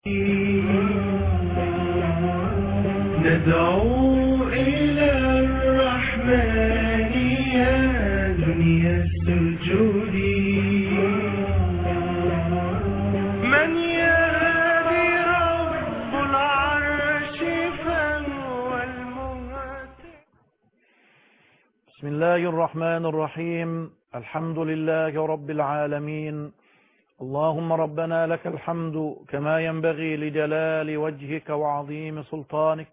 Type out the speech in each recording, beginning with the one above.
ندعو إلى الرحمن يا دنيا السجود من يهدي رب العرش فهو المهتدي. بسم الله الرحمن الرحيم. الحمد لله رب العالمين. اللهم ربنا لك الحمد كما ينبغي لجلال وجهك وعظيم سلطانك،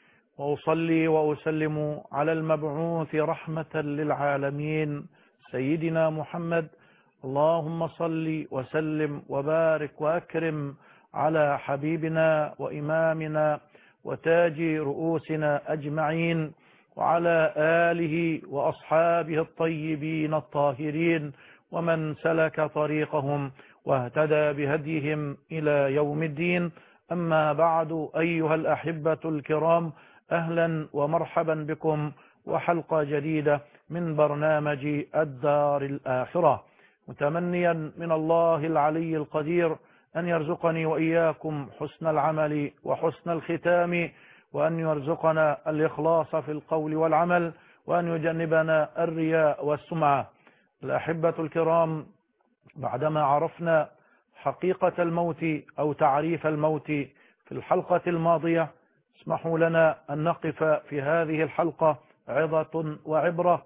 وأصلي وأسلم على المبعوث رحمة للعالمين سيدنا محمد. اللهم صل وسلم وبارك وأكرم على حبيبنا وإمامنا وتاج رؤوسنا أجمعين، وعلى آله وأصحابه الطيبين الطاهرين ومن سلك طريقهم واهتدى بهديهم إلى يوم الدين. أما بعد، أيها الأحبة الكرام، أهلا ومرحبا بكم وحلقة جديدة من برنامج الدار الآخرة، متمنيا من الله العلي القدير أن يرزقني وإياكم حسن العمل وحسن الختام، وأن يرزقنا الإخلاص في القول والعمل، وأن يجنبنا الرياء والسمعة. الأحبة الكرام، بعدما عرفنا حقيقة الموت أو تعريف الموت في الحلقة الماضية، اسمحوا لنا أن نقف في هذه الحلقة عظة وعبرة،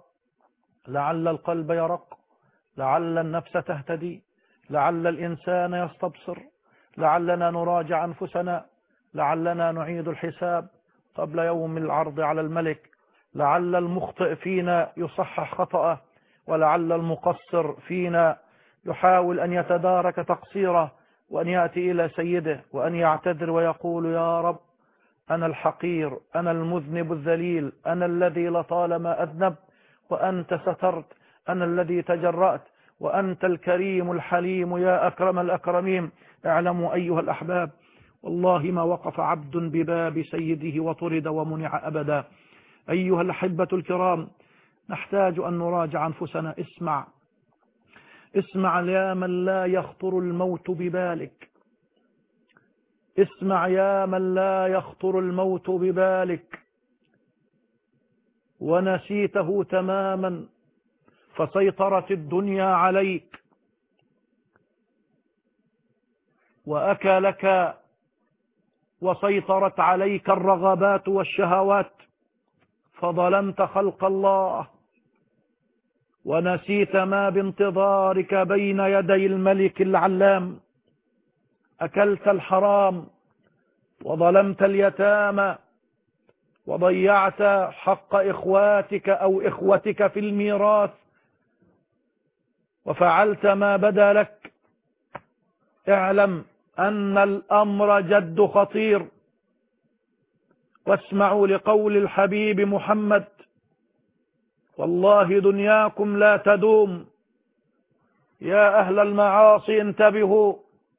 لعل القلب يرق، لعل النفس تهتدي، لعل الإنسان يستبصر، لعلنا نراجع أنفسنا، لعلنا نعيد الحساب قبل يوم العرض على الملك، لعل المخطئ فينا يصحح خطأه، ولعل المقصر فينا يحاول أن يتدارك تقصيره، وأن يأتي إلى سيده وأن يعتذر ويقول: يا رب، أنا الحقير، أنا المذنب الذليل، أنا الذي لطالما أذنب وأنت سترت، أنا الذي تجرأت وأنت الكريم الحليم يا أكرم الأكرمين. اعلموا أيها الأحباب، والله ما وقف عبد بباب سيده وطرد ومنع أبدا. أيها الأحبة الكرام، نحتاج أن نراجع أنفسنا. اسمع يا من لا يخطر الموت ببالك، اسمع يا من لا يخطر الموت ببالك ونسيته تماما، فسيطرت الدنيا عليك وأكلك، وسيطرت عليك الرغبات والشهوات، فظلمت خلق الله ونسيت ما بانتظارك بين يدي الملك العلام. أكلت الحرام وظلمت اليتامى وضيعت حق إخواتك أو إخوتك في الميراث، وفعلت ما بدا لك. اعلم أن الأمر جد خطير، واسمعوا لقول الحبيب محمد: والله دنياكم لا تدوم. يا أهل المعاصي انتبهوا،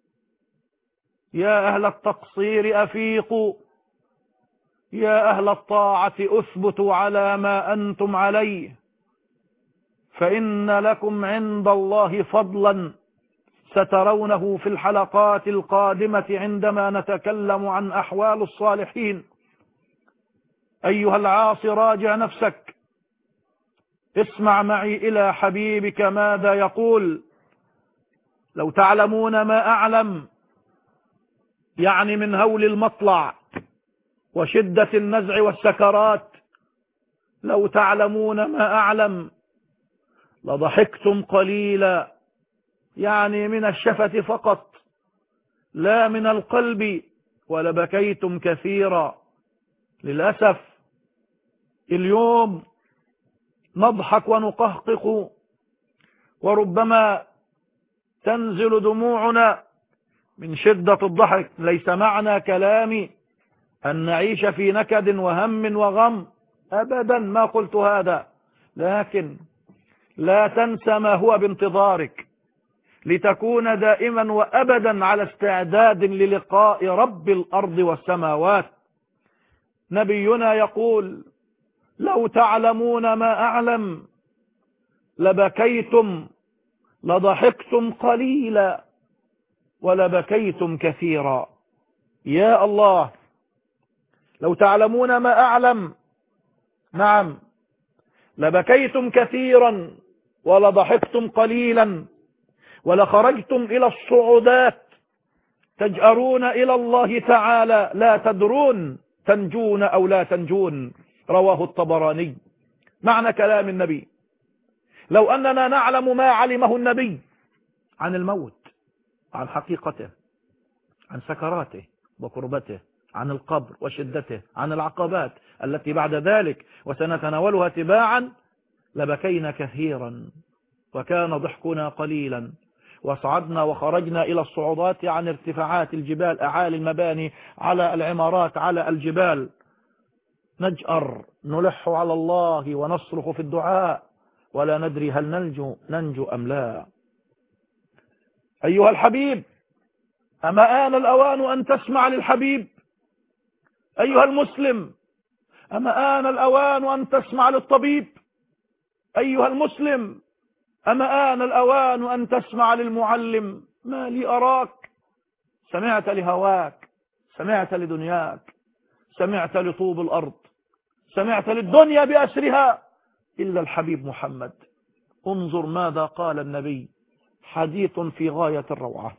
يا أهل التقصير أفيقوا، يا أهل الطاعة أثبتوا على ما أنتم عليه، فإن لكم عند الله فضلا سترونه في الحلقات القادمة عندما نتكلم عن أحوال الصالحين. أيها العاصي، راجع نفسك، اسمع معي إلى حبيبك ماذا يقول: لو تعلمون ما أعلم، يعني من هول المطلع وشدة النزع والسكرات، لو تعلمون ما أعلم لضحكتم قليلا، يعني من الشفة فقط لا من القلب، ولبكيتم كثيرا. للأسف اليوم نضحك ونقهقه، وربما تنزل دموعنا من شدة الضحك. ليس معنى كلامي أن نعيش في نكد وهم وغم، أبدا ما قلت هذا، لكن لا تنسى ما هو بانتظارك، لتكون دائما وأبدا على استعداد للقاء رب الأرض والسماوات. نبينا يقول: لو تعلمون ما أعلم لبكيتم، لضحكتم قليلا، ولبكيتم كثيرا. يا الله لو تعلمون ما أعلم، نعم، لبكيتم كثيرا ولضحكتم قليلا ولخرجتم إلى الصعودات تجأرون إلى الله تعالى لا تدرون تنجون أو لا تنجون. رواه الطبراني. معنى كلام النبي: لو أننا نعلم ما علمه النبي عن الموت، عن حقيقته، عن سكراته وقربته، عن القبر وشدته، عن العقبات التي بعد ذلك وسنتناولها تباعا، لبكينا كثيرا وكان ضحكنا قليلا، وصعدنا وخرجنا إلى الصعودات عن ارتفاعات الجبال، أعالي المباني، على العمارات، على الجبال، نجأر نلح على الله ونصرخ في الدعاء ولا ندري هل ننجو أم لا. أيها الحبيب، أما آن الأوان أن تسمع للحبيب؟ أيها المسلم، أما آن الأوان أن تسمع للطبيب؟ أيها المسلم، أما آن الأوان أن تسمع للمعلم؟ ما لي أراك، سمعت لهواك، سمعت لدنياك، سمعت لطوب الأرض، سمعت للدنيا بأسرها، إلا الحبيب محمد. انظر ماذا قال النبي، حديث في غاية الروعة.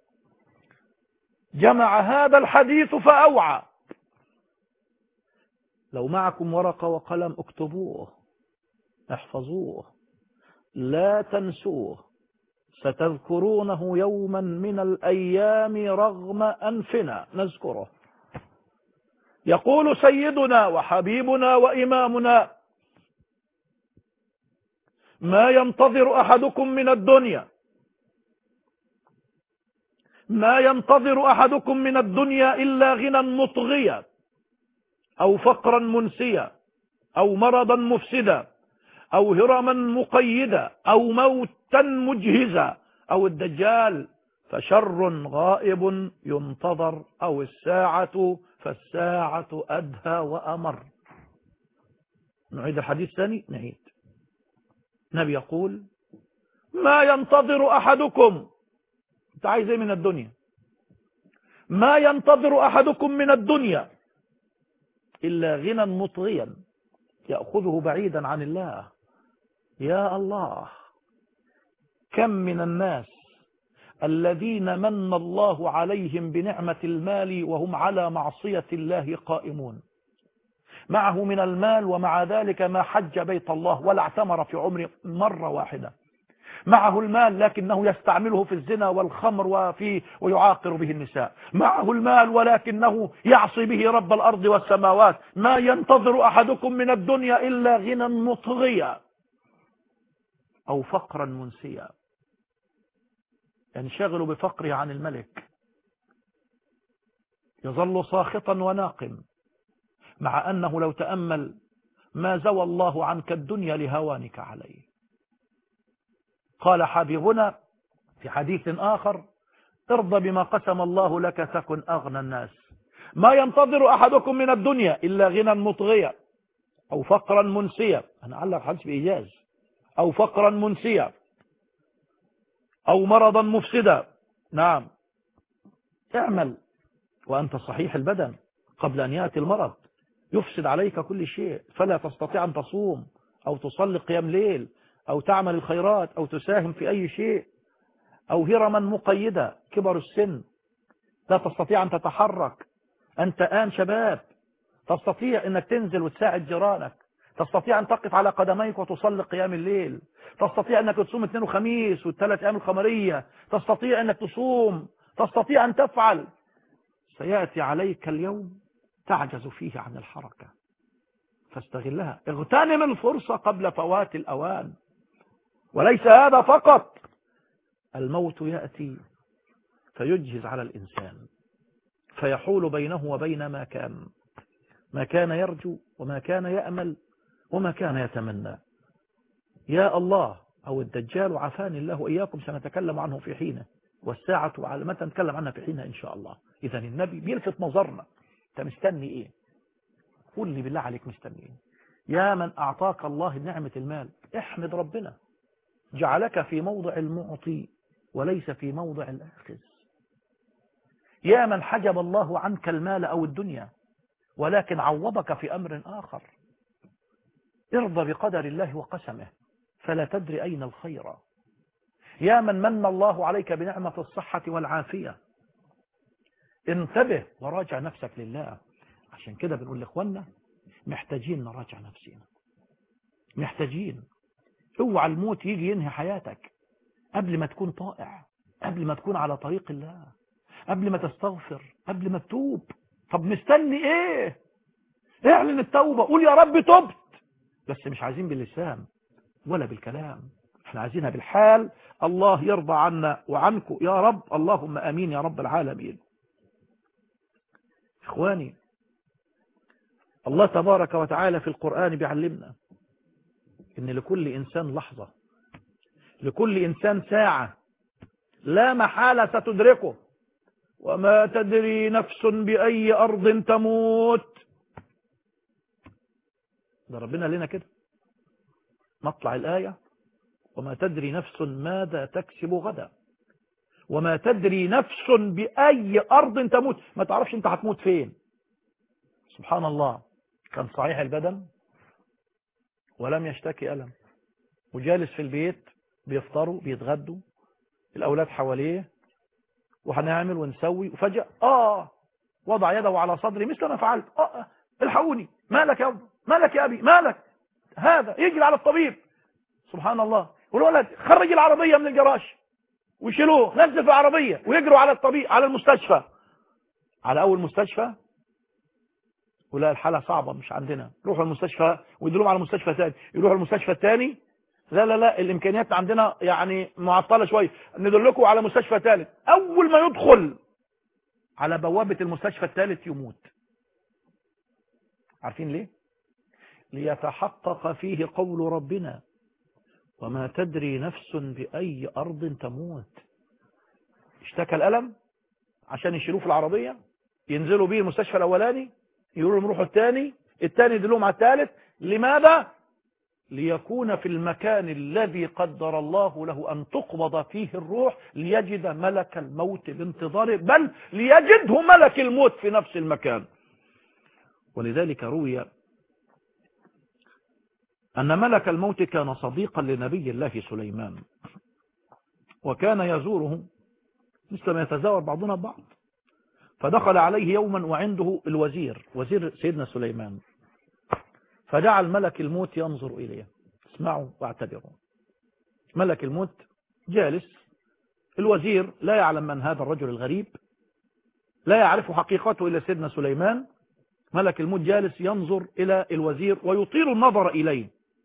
جمع هذا الحديث فأوعى. لو معكم ورقة وقلم اكتبوه، احفظوه، لا تنسوه، ستذكرونه يوما من الأيام رغم أنفنا نذكره. يقول سيدنا وحبيبنا وإمامنا: ما ينتظر أحدكم من الدنيا، ما ينتظر أحدكم من الدنيا إلا غنى مطغيا أو فقرا منسيا أو مرضا مفسدا أو هرما مقيدا أو موتا مجهزا أو الدجال فشر غائب ينتظر أو الساعة فالساعة أدهى وأمر. نعيد الحديث ثاني، نعيد. النبي يقول: ما ينتظر أحدكم، انت عايز ايه من الدنيا؟ ما ينتظر أحدكم من الدنيا إلا غنى مطغيا يأخذه بعيدا عن الله. يا الله، كم من الناس الذين من الله عليهم بنعمة المال وهم على معصية الله قائمون، معه من المال ومع ذلك ما حج بيت الله ولا اعتمر في عمره مرة واحدة. معه المال لكنه يستعمله في الزنا والخمر ويعاقر به النساء. معه المال ولكنه يعصي به رب الأرض والسماوات. ما ينتظر أحدكم من الدنيا إلا غنى مطغيا أو فقرا منسيا، ينشغل بفقره عن الملك، يظل ساخطا وناقم، مع أنه لو تأمل ما زوى الله عنك الدنيا لهوانك عليه. قال حبيبنا في حديث آخر: ارضى بما قسم الله لك تكن أغنى الناس. ما ينتظر أحدكم من الدنيا إلا غنى مطغيا أو فقرا منسيا، أنا أعلق حديث بإيجاز، أو فقرا منسيا أو مرضا مفسدا. نعم، اعمل وأنت صحيح البدن قبل أن يأتي المرض يفسد عليك كل شيء، فلا تستطيع أن تصوم أو تصلي قيام ليل أو تعمل الخيرات أو تساهم في أي شيء، أو هرما مقيدة، كبر السن، لا تستطيع أن تتحرك. أنت آن شباب، تستطيع أنك تنزل وتساعد جيرانك، تستطيع أن تقف على قدميك وتصلي قيام الليل، تستطيع أنك تصوم اثنين وخميس والثلاث أيام القمرية، تستطيع أنك تصوم، تستطيع أن تفعل. سيأتي عليك اليوم تعجز فيه عن الحركة، فاستغلها، اغتنم الفرصة قبل فوات الأوان. وليس هذا فقط، الموت يأتي فيجهز على الإنسان، فيحول بينه وبين ما كان يرجو وما كان يأمل وما كان يتمنى. يا الله، أو الدجال عافاني الله وإياكم، سنتكلم عنه في حينه، والساعة على متى نتكلم عنها في حينها إن شاء الله. إذا النبي بيلفت نظرنا، أنت مستني إيه؟ قول لي بالله عليك مستني إيه؟ يا من أعطاك الله نعمة المال، احمد ربنا، جعلك في موضع المعطي وليس في موضع الآخذ. يا من حجب الله عنك المال أو الدنيا ولكن عوضك في أمر آخر. ارضى بقدر الله وقسمه فلا تدري أين الخير. يا من من الله عليك بنعمة الصحة والعافية، انتبه وراجع نفسك لله. عشان كده بنقول لإخواننا محتاجين نراجع نفسنا، محتاجين. اوعى الموت يجي ينهي حياتك قبل ما تكون طائع، قبل ما تكون على طريق الله، قبل ما تستغفر، قبل ما تتوب. طب مستني ايه؟ اعلن التوبة، قول يا رب تبت، بس مش عايزين باللسان ولا بالكلام، احنا عايزينها بالحال. الله يرضى عنا وعنكم يا رب، اللهم امين يا رب العالمين. اخواني، الله تبارك وتعالى في القرآن بيعلمنا ان لكل انسان لحظة، لكل انسان ساعة لا محالة ستدركه، وما تدري نفس بأي أرض تموت. ده ربنا لنا كده مطلع الآية، وما تدري نفس ماذا تكسب غدا، وما تدري نفس بأي أرض تموت. ما تعرفش انت هتموت فين. سبحان الله، كان صحيح البدن ولم يشتكي ألم، وجالس في البيت بيفطروا بيتغدوا، الأولاد حواليه وهنعمل ونسوي، وفجأة وضع يده على صدري مثل ما فعلت. الحقوني، مالك يا أبو، مالك يا أبي، مالك؟ هذا يجري على الطبيب. سبحان الله. والولد خرج العربية من الجراج ويشيلوه، نزل في العربية ويجروا على الطبيب، على المستشفى، على أول مستشفى، ولا الحالة صعبة مش عندنا، يروحوا المستشفى ويدلوهم على مستشفى ثاني، يروحوا المستشفى الثاني، لا الإمكانيات عندنا يعني معطلة شوية، ندلكوا على مستشفى ثالث. أول ما يدخل على بوابة المستشفى الثالث يموت. عارفين ليه؟ ليتحقق فيه قول ربنا وما تدري نفس بأي أرض تموت. اشتكى الألم عشان يشيلوه في العربية، ينزلوا بيه المستشفى الأولاني، يقولوا لهم روحوا الثاني يدلوهم على الثالث. لماذا؟ ليكون في المكان الذي قدر الله له أن تقبض فيه الروح، ليجد ملك الموت بانتظاره، بل ليجده ملك الموت في نفس المكان. ولذلك روي أن ملك الموت كان صديقا لنبي الله سليمان، وكان يزوره مثل ما يتزاور بعضنا بعض. فدخل عليه يوما وعنده الوزير، وزير سيدنا سليمان، فجعل ملك الموت ينظر إليه. اسمعوا واعتبروا. ملك الموت جالس، الوزير لا يعلم من هذا الرجل الغريب، لا يعرف حقيقته إلا سيدنا سليمان. ملك الموت جالس ينظر إلى الوزير ويطيل النظر إليه.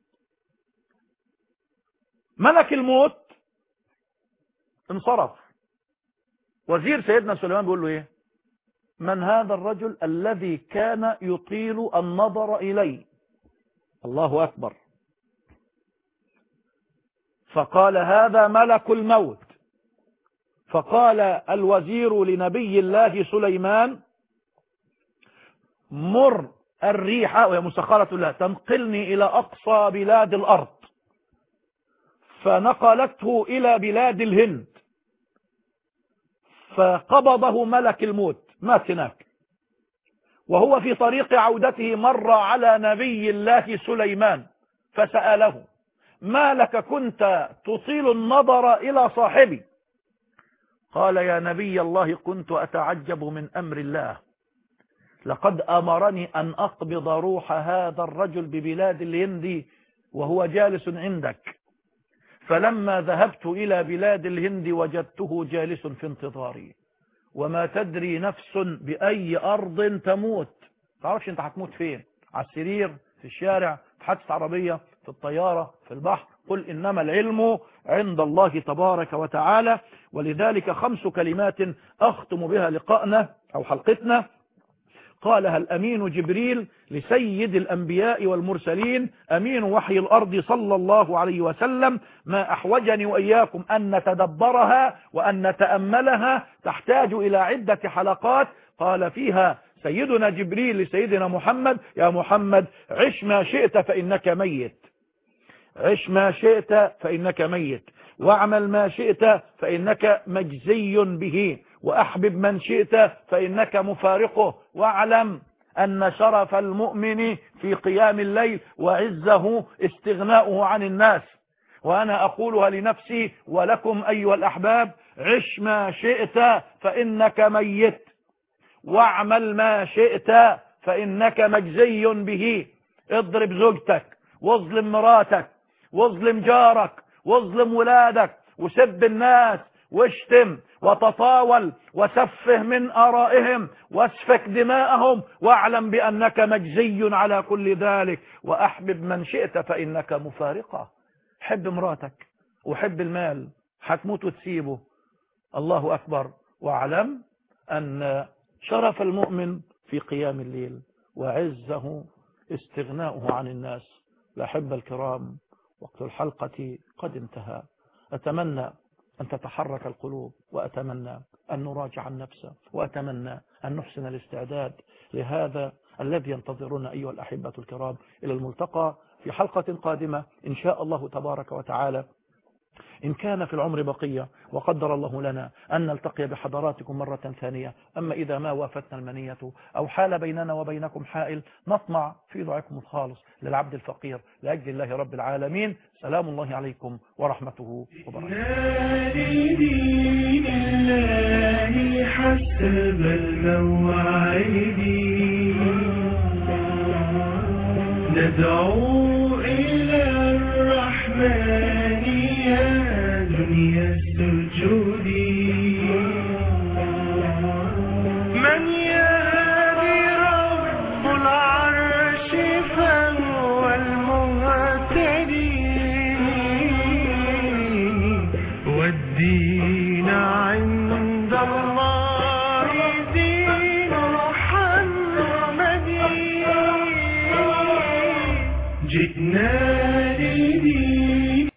ملك الموت انصرف. وزير سيدنا سليمان بيقول له ايه؟ من هذا الرجل الذي كان يطيل النظر إليه؟ الله أكبر. فقال هذا ملك الموت. فقال الوزير لنبي الله سليمان مر الريح وهي مسخرة له تنقلني إلى أقصى بلاد الأرض. فنقلته إلى بلاد الهند، فقبضه ملك الموت، مات هناك. وهو في طريق عودته مر على نبي الله سليمان فسأله ما لك كنت تطيل النظر إلى صاحبي؟ قال يا نبي الله كنت أتعجب من أمر الله، لقد أمرني أن أقبض روح هذا الرجل ببلاد الهند وهو جالس عندك، فلما ذهبت إلى بلاد الهند وجدته جالس في انتظاري. وما تدري نفس بأي أرض تموت. تعرفش انت هتموت فين، على السرير، في الشارع، في حادثة عربية، في الطيارة، في البحر. قل إنما العلم عند الله تبارك وتعالى. ولذلك 5 كلمات أختم بها لقاءنا أو حلقتنا، قالها الأمين جبريل لسيد الأنبياء والمرسلين أمين وحي الأرض صلى الله عليه وسلم: ما أحوجني وإياكم أن نتدبرها وأن نتأملها، تحتاج إلى عدة حلقات. قال فيها سيدنا جبريل لسيدنا محمد: يا محمد عش ما شئت فإنك ميت، عش ما شئت فإنك ميت، واعمل ما شئت فإنك مجزي به، وأحبب من شئت فإنك مفارقه، واعلم أن شرف المؤمن في قيام الليل وعزه استغناؤه عن الناس. وأنا أقولها لنفسي ولكم أيها الأحباب: عش ما شئت فإنك ميت، واعمل ما شئت فإنك مجزي به. اضرب زوجتك، واظلم مراتك، واظلم جارك، واظلم ولادك، وسب الناس، واشتم وتطاول وسفه من آرائهم واسفك دماءهم، واعلم بأنك مجزي على كل ذلك. وأحبب من شئت فإنك مفارقة. حب مراتك وحب المال، هتموت وتسيبه. الله أكبر. واعلم أن شرف المؤمن في قيام الليل وعزه استغناؤه عن الناس. الأحبة الكرام، وقت الحلقة قد انتهى. أتمنى أن تتحرك القلوب، وأتمنى أن نراجع النفس، وأتمنى أن نحسن الاستعداد لهذا الذي ينتظرنا أيها الأحبة الكرام. إلى الملتقى في حلقة قادمة إن شاء الله تبارك وتعالى، إن كان في العمر بقية وقدر الله لنا أن نلتقي بحضراتكم مرة ثانية. أما إذا ما وافتنا المنية أو حال بيننا وبينكم حائل، نطمع في دعائكم الخالص للعبد الفقير لأجل الله رب العالمين. سلام الله عليكم ورحمته وبركاته. حسب المواعيد ندعو إلى الرحمن يا دنيا السجود. من يهدي رب العرش فهو المهتدي، والدين عند الله دين محمدي. جئنا لدين